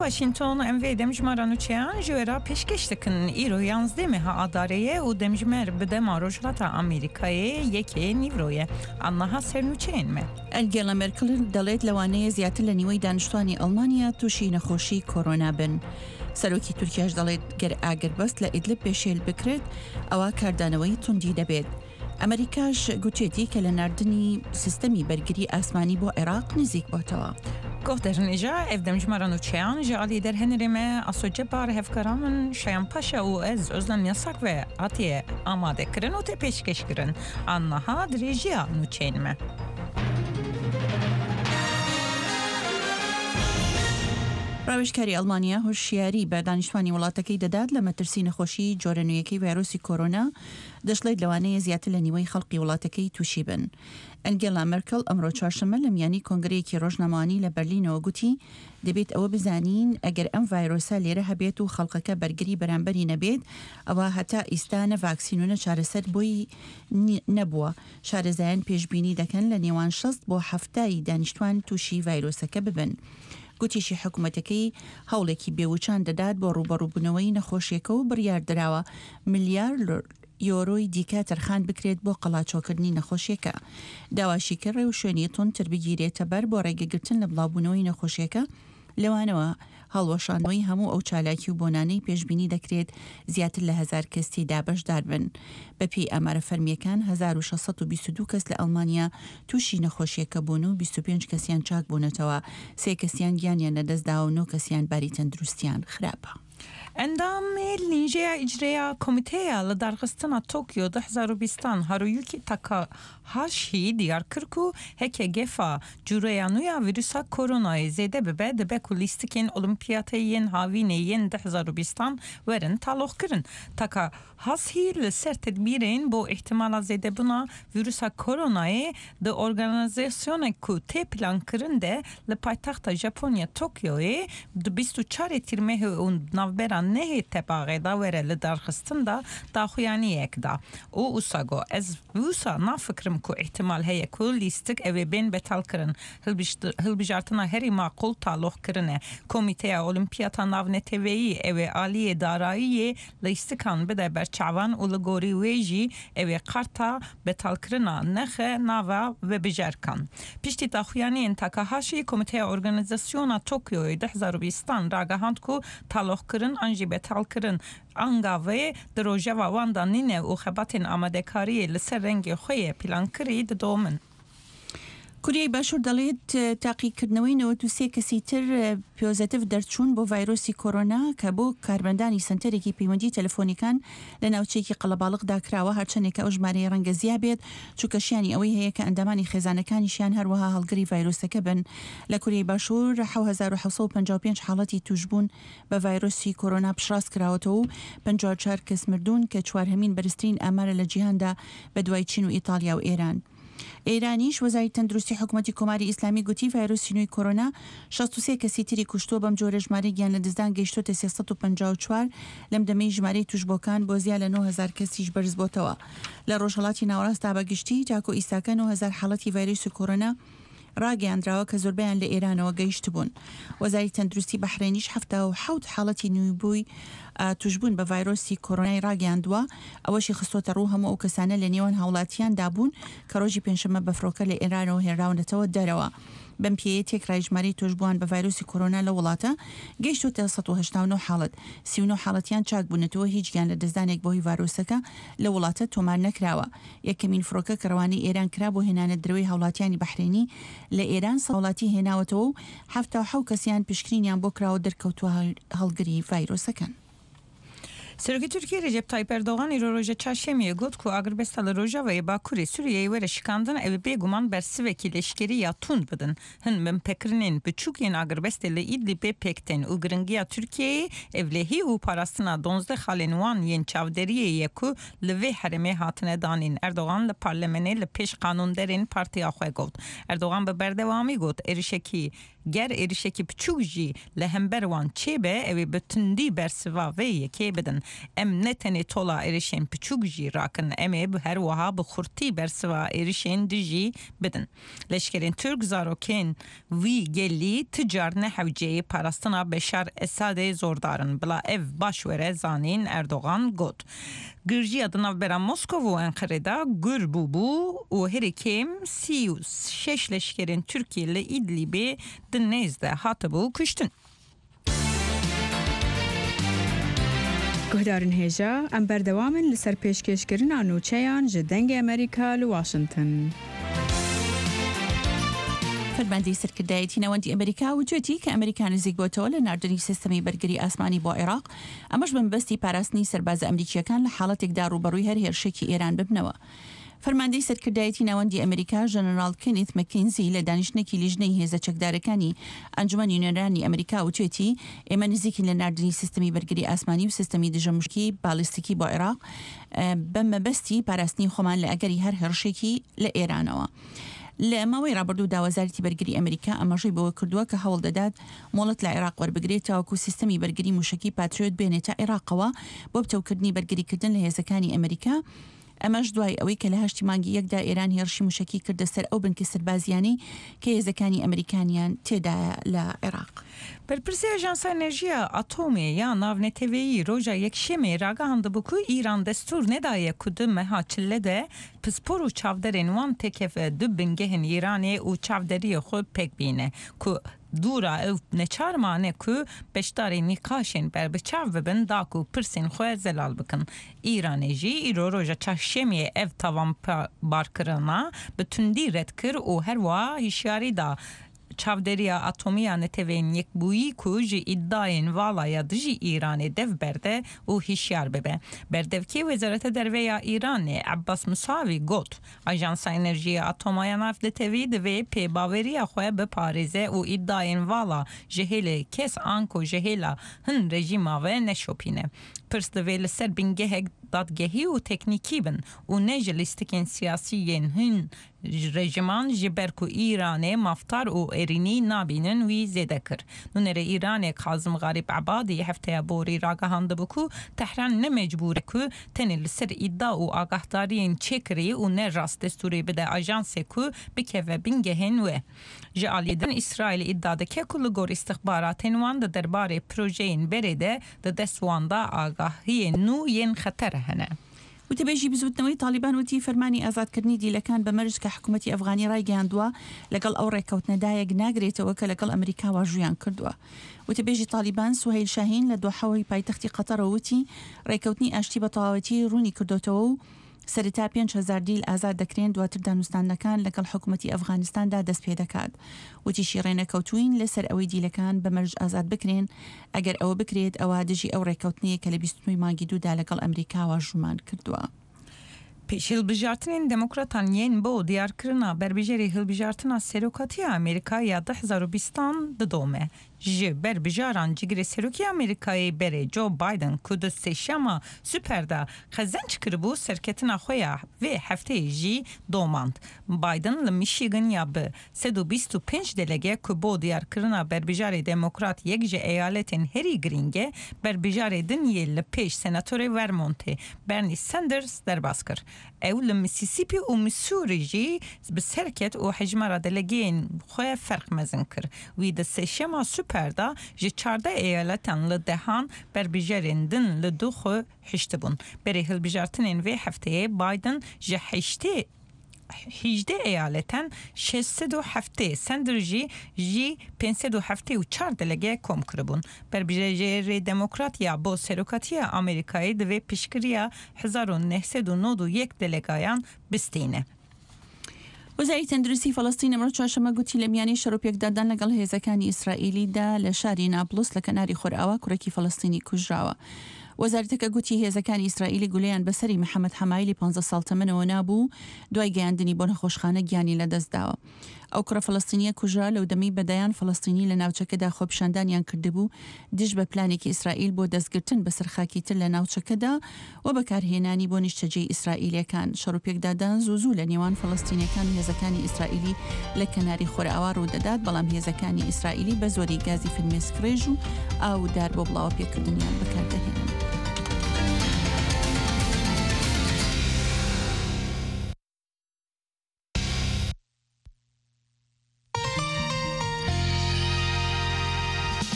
واشنطن ام وی دمجمارا نوچیان جویرا پیشکشتکن ایرو یانزده ها اداریه و دمجمر بده ماروجلتا آمریکای یکی نیورویه آنها سرنوچین me. ئەنگێلا مێرکل دەڵێت لەوانەیە زیاتر لە نیوەی دانیشتوانی ئەڵمانیا تووشی نەخۆشی کۆرۆنا بن. سەرۆکی تورکیاش دەڵێت گەر ئاگربەست لە ئیدلب پێشێل بکرێت ئەوە کاردانەوەی توندی دەبێت. ئەمریکاش گوتێتی کە لە ناردنی سیستەمی بەرگری ئاسمانی بۆ عێراق نزیک بۆتەوە. گفترنجا افدمجمارا نوچیان جالی در هنرمه اسوجه بار هفکرامن شیان پاشا و از ازلن یاساک و آتیه آماده کرن و تی پیشکش کرن آنها دریجیا نوچین me. ڕاوێژکاری ئەڵمانیا هۆشیاری بە دانیشتوانی وڵاتەکەی دەدات لە مەترسی نەخۆشی جۆرە نوێیەکەی ڤایرۆسی کۆرۆنا دەشڵێت لەوانەیە زیاتر لە نیوەی خەڵقی وڵاتەکەی تووشی بن. ئەنگێلا مێرکل ئەمڕۆ چوارشەممە لە میانی کۆنگرەیەکی ڕۆژنامەوانی لە بەرلینەوە گوتی دەبێت ئەوە بزانین ئەگەر ئەم ڤایرۆسە لێرە هەبێت و خەڵقەکە بەرگری بەرامبەری نەبێت ئەوە هەتا ئیستا نە ڤاکسین و نە چارەسەر بۆی نەبووە. شارەزایان پێشبینی دەکەن لە نێوان 6 بۆ 7 دانیشتوان تووشی ڤایرۆسەکە ببن. گوتیشی حکوومەتەکەی هەوڵێکی بێوچان دەدات بۆ ڕوبەڕووبوونەوەی نەخۆشیەکە و بڕیار درراوە ملیار یۆرۆی دیکە تەرخان بکرێت بۆ قەڵاچۆکردنی نەخۆشیەکە. داواشی کە ڕێو شوێنی تونتر بگیرێتە بەر بۆ ڕێگەگرتن لە بڵاوبوونەوەی نەخۆشیەکە لەوانەوە هەڵوەشانەوەی هەموو ئەو چالاکی و بۆنانەی پێشبینی دەکرێت زیاتر لە 1000 کەسی دابەشدار بن. بەپێی ئەمارە فەرمیەکان 1622 کەس لە ئەڵمانیا تووشی نەخۆشیەکە بوون و 25 کەسیان چاک بوونەتەوە، 3 کەسیان گیانیان لەدەستدا و 9 کەسیان باری تەندروستیان خراپە. اندام لینجیا اجرای کمیته لدرخستنا توکیو 2020 هارویوکی تاکا هاشی دیار کرکو هک گفا جوریانویا ویروسا کورونای زیده ببه دبه کلیستکین olimpiyatayın haviniyin 2020 verin talok kırın. Taka hasi لسر تدبیرین بو احتمال زیده بنا ویروسا کورونای ده organizasyonu کو تی پلان کرن ده لپایتخت ژاپنیا توکیوی 24 تیرمه اون نوبران نه تباغه دا وره لدرخستن دا داخویانی یک دا او اوساگو از ووسا نافکرم کو احتمال هیا کو لیستک اوی بین بتال کرن هل بجارتنا هری معقول تالوخ کرنه کمیته اولیمپیاتا ناو نتوی اوی آلی دارایی لیستکان بده برچعوان و لگوری ویجی اوی قرطا بتال کرنا نخه ناوا و بجرکان پیشتی داخویانی انتاکا هاشی کمیته ارگانیزاسیونا توکیوی 2020 راگهاند کو تالوخ کرن انجی بتال کرن انگاوه دروژه و واندا نینه و خباتین آمدکاری لسر رنگ خوی پلان کرید دومن. کوریای باشوور دەڵێت تاقیکردنەوەی 93 کەسی تر پۆزیتیڤ دەرچوون بۆ ڤایرۆسی کۆرۆنا کە بۆ کاربەندانی سنتەرێکی پەیوەندی تەلەفۆنیکان لە ناوچەیەکی قەڵەباڵغدا کراوە هەرچەندێک ئەو ژمارەی ڕەنگە زیاد بێت چووکەشیانی ئەوەی هەیە کە ئەندامانی خێزانەکانیشیان هەروەها هەڵگری ڤایرۆسەکە بن. لە کوریای باشوور 7755 حاڵەتی توشبوون بە ڤایرۆسی کۆرۆنا پشڕاست کراوەتەوە و 54 کەس مردوون کە چوارهەمین بەرزترین ئامارە لە جیهاندا بە دوای چین و ئیتالیا و ئێران. ئێرانیش وەزاری تەندروستی حکوومەتی کۆماری ئیسلامی گوتی ڤایرۆسی نوێی کۆرۆنا 63 کەسی تری کوشتووە بەم جۆرە ژمارەی گیان لە دزدان گەیشتۆتە 354 لەم دەمەی ژمارەی توشبۆکان بۆ زیاد لە 9000 کەسیش بەرز بۆتەوە. لە ڕۆژهەڵاتی ناوەڕاستا بەگشتی جاکۆ ئیساکە 9000 حاڵەتی ڤایرۆسی کۆرۆنا ڕاگەیاندراوە کە زۆربیان لە ئێرانەوە گەیشت بوون. وەزاری تەندروستی بەحرێنیش 77 حاڵەتی نوێبووی توشبوون بە ڤایرۆسی کۆرۆنای ڕاگەیاندووە، ئەوەشی خستۆتە ڕوو هەموو ئەو کەسانە لە نێوان هاوڵاتیان دابوون کە ڕۆژی پێنجشەممە بە فڕۆکە لە ئێرانەوە هێنراونەتەوە دەرەوە. بەم پێیە تێکرای ژمارەی توشبووان بە ڤایرۆسی کۆرۆنا لە وڵاتە گەیشتۆتە 189 حاڵەت، 39 حاڵەتیان چاک بوونەتەوە هیچ گیان لە دەستدانێک بۆی ڤایرۆسەکە لە وڵاتە تۆمار نەکراوە. یەکەمین فڕۆکە کە ڕەوانەی ئێران کرا بۆ هێنانە درەوەی هاوڵاتیانی بەحرێنی لە ئێران سەوڵاتی هێناوەتەوە و 77 کەسیان پشکنینیان بۆ کراوە دەرکەوتووە هەڵگری ڤایرۆسەکەن. سرۆکی تورکیە ڕێجەپ تایپ ئەردۆغان ئیرۆ ڕۆژە چاشەمیە گوت کو ئاگربێستە لە ڕۆژاوای باکووری سووریەی وەرە شکاندن ئەوێ بێگومان بەرسڤێکی لەشکێری یا تون بدن هەن بمپێکردنین بچووکین ئاگربێستێ لە ئیدلیبێ پێکتێن و گرنگیە تورکیەیە ئەڤلێهی و پاراستنا 12 خاڵێن وان یەن چاودێریە یەک و لە vê herêmê hatine danîn. Erdogan li parlemenê li pêş qanûnderên partiya xwe got. Erdogan bi berdewamî got êrişekî گر ایرشکی بچوک جی لهمبروان چه به اوی بتندی برسوا وی که بدن ام نتنی طولا ایرشین بچوک جی راکن ام به هر وها بخورتی برسوا ایرشین دیجی بدن لشکرین ترک زاروکین وی گلی تجار نحوجه پاراستنا بشار اساد زوردارن بلا ev başvere zanîn Erdoğan got. Gürcî adına bera Moskova û Enqere'da gür bû û herî 36 leşkerên Türkiye li İdlibê di nêz de hatibû kuştin. Guhdarên hêja em berdewamin li ser pêşkêşkirina nûçeyan ji dengê Amerîka li Washington. فرماندەی سەرکردایەتی نەوەندی ئەمریکا وجوێتی کە ئەمریکا نزیک بۆتەوە لە ناردنی سیستەمی بەرگری ئاسمانی بۆ عێراق ئەمەش بەمبەستی پاراستنی سەربازە ئەمریکیەکان لە حاڵەتێکدا ڕوبەڕووی هەر هێرشێکی ئێران ببنەوە. فەرماندەی سەرکردایەتی ناوەندی ئەمریکا ژەنەرال کێنیت مەکێنزی لە دانیشتنێکی لیژنەی هێزە چەکدارەکانی ئەنجومەنی نوێنەرانی ئەمریکا وچێتی ئێمە نزیکین لە ناردنی سیستەمی بەرگری ئاسمانی و سیستەمی دژەمشکی بالیستیکی بۆ عێراق بەمەبەستی پاراستنی خۆمان لە ئەگەری هەر هێرشێکی لە ئێرانەوە. لە ماوەی ڕابردوو داوازارێتی بەرگری ئەمریکا ئەمەژەی بەوە کردووە کە هەوڵ دەدات مۆڵەت لە عێراق وەربگرێت تاوەکو سیستەمی بەرگری موشکی پاتریۆت بێنێتە عێراقەوە بۆ بتەوکردنی بەرگریکردن لە هێزەکانی ئەمریکا ئەمەش دوای ئەوەی کە لە 8 مانگی یەکدا ئێران هێرشی موشکی کردە سەر ئەو بنکە سەربازیانەی کە هێزەکانی ئەمریکانیان تێدایە لە عێراق. Berpirse Ajansa Enerjiya Atomi ya navneteveyi roja yekşeme raga handı ku İran destur ne daye kudu meha çille de pisporu çavderin wan tekefe dübbingehin İran'e u çavderiye xo pek bine ku dura ev neçarmane ku beşdari nikaşin berbeçav bibin da ku pirsin xo zelal bikin İran'eji iro roja çaşşemiye ev tavan barkırına bütündi redkir u herwa hişyari da çavderiya atomiya netevên yekbûyî ku ji îdayên valaya dijî Îranê dev berde û hişyar bibe. Berdevkê Wezareta Derveya Îranê Abbas Musavî got Ajansa Enerjiya Atomaya Navdetevî divê pêbaveriya xwe biparêze û îdayên vala ji hêlê kes an ku ji hêla hin rejîma ve neşopîne. Pirs divê li ser bingehek dadgehî û teknîkî bin û ne ji lîstikên siyasiyên hin rejiman ji ber ku Îranê maftar û êrînî nabînin wî zêde kir. Nûnerê Îranê Kazım Garib Ebadî hefteya borî ragahandibû ku Tehran ne mecbûr e ku tenê li ser îddia û agahdariyên çêkirî û ne rast destûrê bide ajansê ku bikeve bingehên wê. Ji aliyê din İsraîlê îddia dike ku li gor istixbaratên wan di derbarê projeyên berê de di dest wan da agahiyên nû yên xeter hene. وتبێژی بزوتنەوەی تالیبان وتی فەرمانی ئازادکردنی دیلەکان بە مەرج کە حکوومەتی ئەفغانی ڕایگەیاندووە لەگەڵ ئەو ڕێککەوتنەدایەک ناگرێتەوە کە لەگەڵ ئەمریکا واژویان کردووە. وتبێژی تالیبان سوهەیل شاهین لە دۆحەوەی پایتەختی قەتەرەوە وتی ڕێککەوتنی ئاشتی بە تەواوەتی ڕوونی کردوتەوە و سەرەتا 5,000 دیل ئازاد دەکرێن دواتر دانوستانەکان لەگەڵ حکوومەتی ئەفغانستاندا دەست پێ دەکات. وتیشی ڕێنەکەوتوین لەسەر ئەوەی دیلەکان بە مەرج ئازاد بکرێن ئەگەر ئەوە بکرێت ئەوە دژی ئەو ڕێککەوتنەیە کە لە 29 مانگی دوودا لەگەڵ ئەمریکا واژومان کردووە. Hilbijartinin demokratan yen bo diyarkirina berbijeri hilbijartina serokatiya Amerikaya 2020 didome. Ji berbijaran cigri seroki Amerikayê berê Joe Biden ku di sêşema süperda xezen çikiribû serketina xwe ya vê hefteyê jî domand. Biden li Michigan ya bi 125 delege ku bo diyarkirina berbijarê demokrat yek ji eyaletên herî girînge berbijarê din yê li pêş senatorê Vermontê Bernie Sanders derbas kir. Ew li Mississippi û Missouri jî bi serket û hejmara delegeyên xwe ferq mezin kir. Wî di sêşema süperda ji 14 eyaletan li dehan berbijarên din li du xwe hiştibûn. Berê hilbijartinên vê hefteyê Biden ji 18 eyaletan 607 Sanders jî 574 delege kom kiribûn. Berbijarê demokrat ya bo serokatiya Amerikayê divê piştgiriya 1991 delegayan bistîne. وەزاری تەندروستی فەڵەستین ئەمڕۆ چوارشەممە گوتی لە میانی شەڕۆپێکدادان لەگەڵ هێزەکانی ئیسرائیلیدا لە شاری نابلس لە کەناری خۆرئاوا کوڕێکی فەڵەستینی کوژراوە. وەزارەتەکە گوتی هێزەکانی ئیسرائیلی گولەیان بەسەری محەممەد حەمایلی 15 ساڵ تەمەنەوە نابوو دوای گەیاندنی بۆ نەخۆشخانە گیانی لەدەستداوە. ئەو کوڕە فەڵەستینیە کوژرا لەو دەمەی بەدایان فەڵەستینی لە ناوچەکەدا خۆپیشاندانیان کردبوو دژ بە پلانێکی ئیسرائیل بۆ دەستگرتن بە سەرخاکی تر لە ناوچەکەدا و بەکارهێنانی بۆ نیشتەجێی ئیسرائیلەکان شەڕوپێکدادان زوو لە نێوان فەڵەستینیەکان و هێزەکانی ئیسرائیلی لە کەناری خۆرئاوا ڕوودەدات بەڵام هێزەکانی ئیسرائیلی بە زۆری گازی فرمێسکڕێژ و ئاودار بۆ بڵاوە پێکردنیان بەکاردەهێنن.